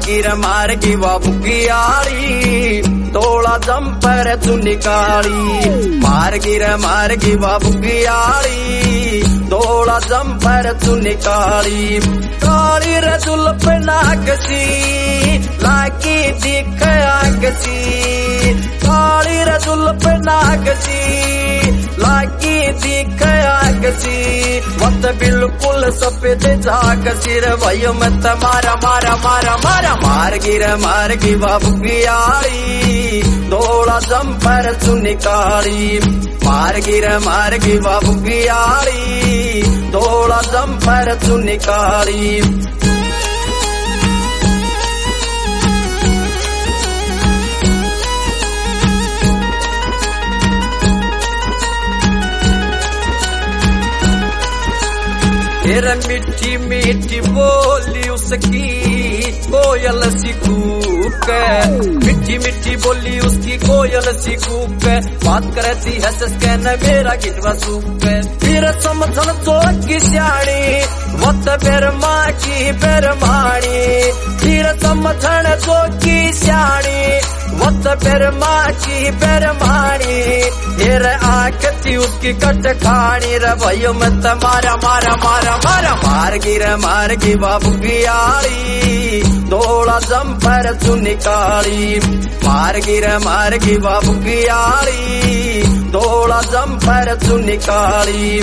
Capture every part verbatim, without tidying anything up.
मार्गी मार्गी वा बुगियाड़ी तोड़ा जंपर चुनी काली मार्गी मार्गी वा बुगियाड़ी तोड़ा जंपर चुनी काली काली रे जुल्फ नागसी लागी दिख आगसी काली रे जुल्फ नागसी लागी दिख आगसी वत बिल्कुल सफेद जागसी रे भयो मैं मारा मारा मारा मारा मार्गी मार्गी वा बुगियाड़ी तोड़ा जंपर चुनी काली मार्गी मार्गी वा बुगियाड़ी तोड़ा जंपर चुनी काली तेरा मिठी मिठी बोली उसकी कोयल सी कूक मिठी मिठी बोली उसकी कोयल सी कूक बात करती है सस्कैन मेरा गिटवा सूक फिर समझन तो की स्याणी वत बेर माँ की बेर माणी फिर समझन तो की स्याणी वत बेर माँ की बेर माणी फिर आखती उसकी कट खानी रे भयो मैं मारा मारा मारा मारा मार्गी मार्गी वा बुगियाड़ी तोड़ा जंपर चुनी काली मार्गी मार्गी वा बुगियाड़ी तोड़ा जंपर चुनी काली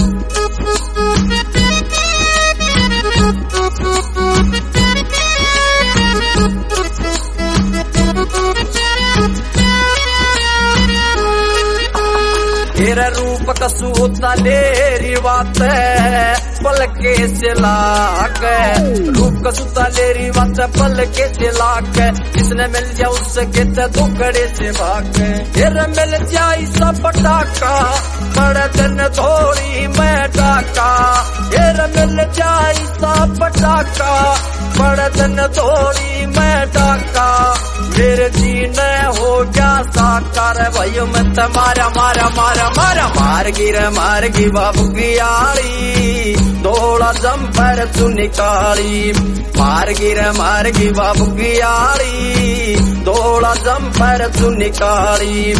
तेरा रूप कसूता लेरी बात पलके से लाक रूप कसूता लेरी बात पलके से लाक जिसने मिल जाए उसके तो दुखड़े से भाग तेरा मिल जाए सब टाका बड़ा दिन थोड़ी मैं टाका तेरा मिल जाए सब टाका बड़ा दिन थोड़ी मैं टाका मेरे जीने हो गया साकार भयो मैं मारा मारा मारा मारा मार्गी मार्गी वा बुगियाड़ी तोड़ा जंपर चुनी काली मार्गी मार्गी वा बुगियाड़ी तोड़ा जंपर चुनी काली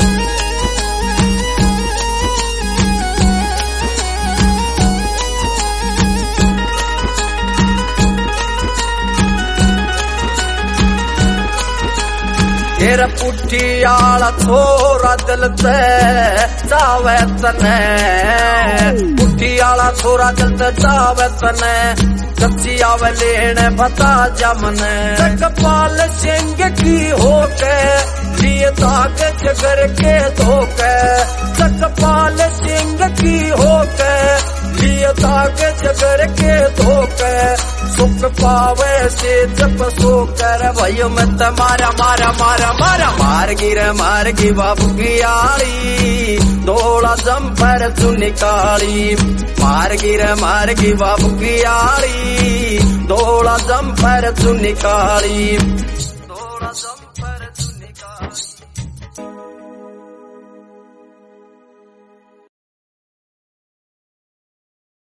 तेरा पुठी आला थोड़ा दिल ते चावे तने पुठी आला थोड़ा दिल ते चावे तने कच्ची आवे लेने बता जमने चकपाल सिंह की होके लिए ताक जगर के धोके चकपाल सिंह की होके लिए ताक जगर के धोके सुख पावे से जब सो कर भयो मैं मारा मारा मारा मारा मार्गी मार्गी वा बुगियाड़ी तोड़ा जंपर चुनी काली मार्गी मार्गी वा बुगियाड़ी तोड़ा जंपर चुनी काली।